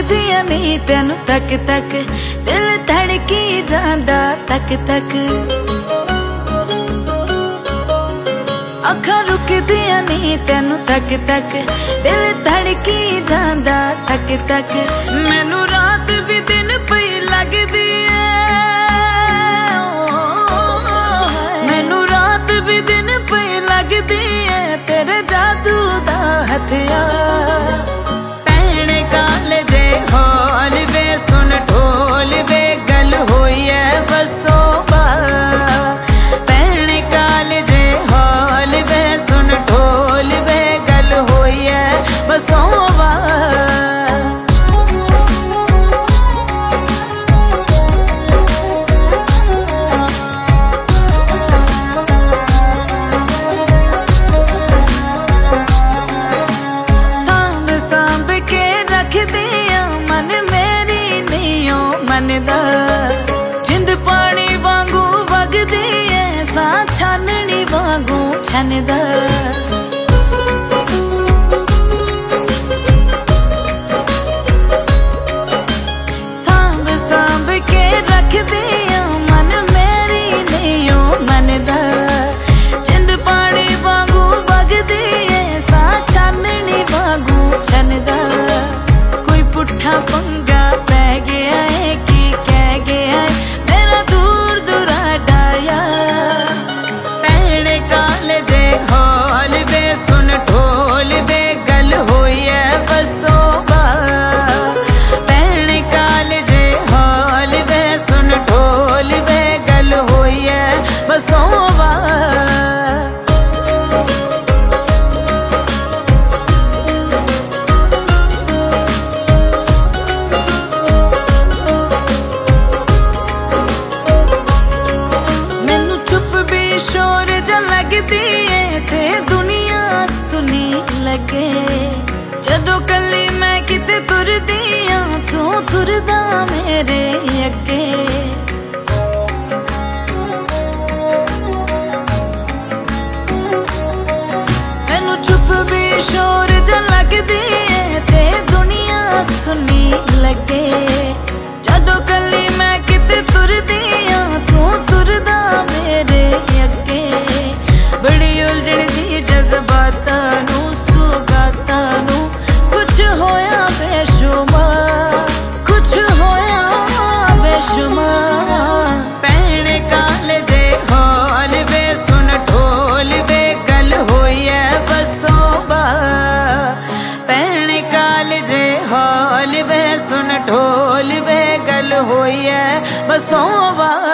रुकदियां नहीं तेनू तक तक, दिल धड़की जांदा तक तक। अखां रुकदियां नहीं तेनू तक तक, दिल धड़की जांदा तक तक। मैनू रात भी दिन पई लगदी है, मैनू रात भी दिन पई लगदी है, तेरे जादू दा हथियार। भैणे कालजे हौल वे सुन ढोल वे, गल होई है बसो बार। भैणे कालजे हौल वे सुन ढोल वे, गल होई है बसो बार। जिंद पानी वांगू वगदी है, सा छाननी वांगू छनदा। सांभ सांभ के रखदी मन मेरी नहीं मनदा। जिंद पानी वांगू वगदी है, सा छाननी वांगू छनदा। कोई पुट्ठा पंगा पै गया है कि कह गया है, मेरा दूर दुराडा यार। भैणे कालजे हौल वे सुन ढोल वे, गल होई है बसो बार। भैणे कालजे हौल वे सुन ढोल वे, गल होई है बसो बार। शोर ज लगदी है ते दुनिया सुनी लगे, जदों कली मैं किते तुरदी हां, तू तुरदा मेरे अगे। मैनू चुप भी शोर ज लगदी है ते दुनिया सुनी लगे, जदों कली मैं किते तुरदी हां, तू तुरदा मेरे अगे। बड़ी उलझन दी जज्बातां नू सुगातां नू, कुछ होया बेशुमार, कुछ होया बेशुमार। भैणे कालजे हौल वे सुन ढोल वे, गल होई है बसो बार। भैणे कालजे हौल वे सुन ढोल वे, गल होई है बसो बार।